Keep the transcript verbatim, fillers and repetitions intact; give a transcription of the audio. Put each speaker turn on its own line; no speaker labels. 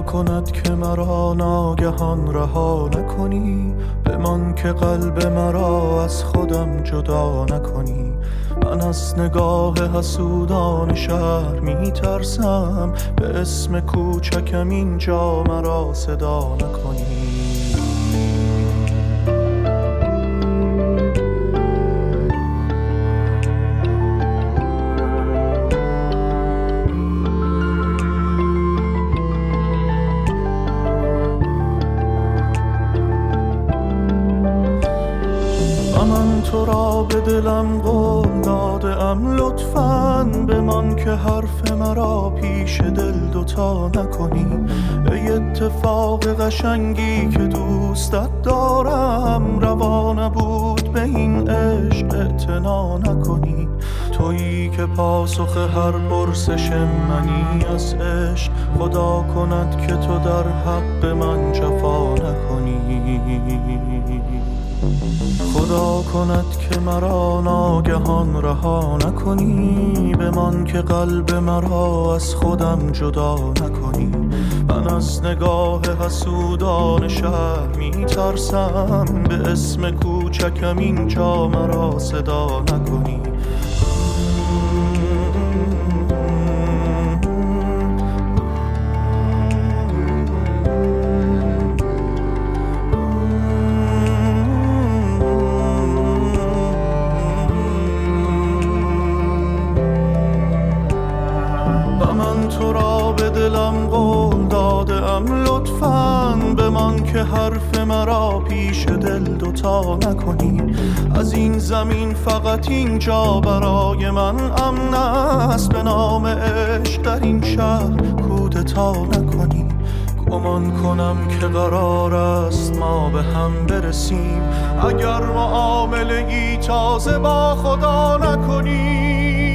خدا کند که مرا ناگهان رها نکنی، بمان که قلب مرا از خودم جدا نکنی. من از نگاه حسودان شهر می ترسم، به اسم کوچکم اینجا مرا صدا نکنی. من تو را به دلم قول دادم، لطفاً بمان که حرف مرا پیش دل دوتا نکنی. ای اتفاق قشنگی که دوستت دارم، روا نبود به این عشق اعتنا نکنی. تویی که پاسخ هر پرسش منی از عشق، خدا کند که تو در حق من جفا نکنی. خدا کند که مرا ناگهان رها نکنی، بمان که قلب مرا از خودم جدا نکنی. من از نگاه حسودان شهر می ترسم، به اسم کوچکم اینجا مرا صدا نکنی. من تو را به دلم قول دادم، لطفاً بمان که حرف مرا پیش دل دوتا نکنی. از این زمین فقط اینجا برای من امن است، به نام عشق در این شهر کودتا نکنی. گمان کنم که قرار است ما به هم برسیم، اگر معامله‌ای تازه با خدا نکنی.